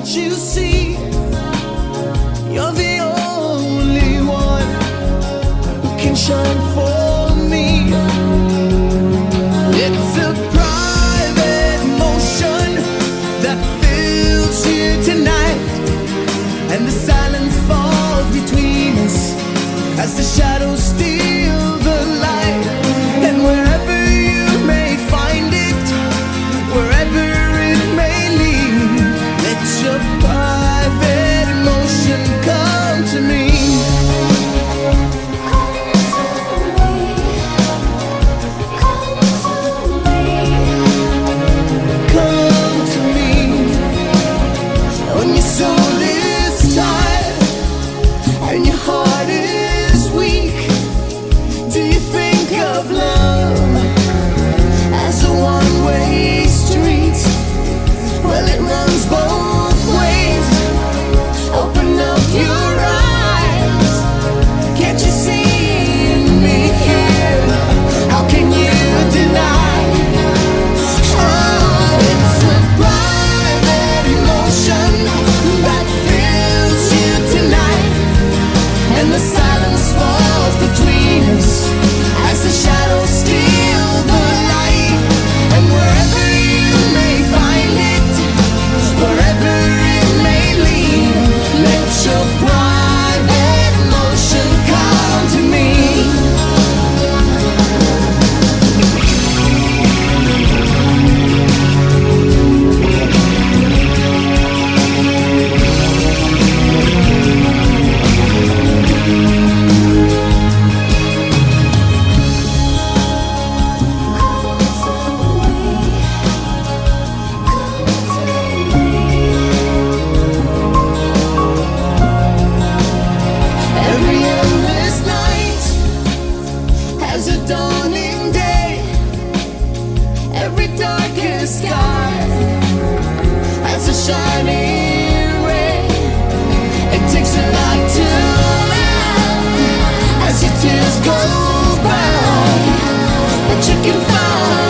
you see? You're the only one who can shine for me. It's a private emotion that fills you tonight, and the silence falls between us as the shadows steal the light. And wherever you may find it, wherever it may lead, let your private emotion come to me. Come to me. When your soul is tired and your heart is weak, do you think of love as a one-way street? Well, it runs both ways. Open up your eyes. Can't you see me here? How can you deny? Oh, it's a private emotion that fills you tonight, and the silence falls between us as the shadows steal the light. And wherever you may find it, wherever it may lead, let your private emotion come to me. Every endless night has a dawning day. Every darkest sky has a shining ray. It takes a lot to laugh as your tears go by, but you can find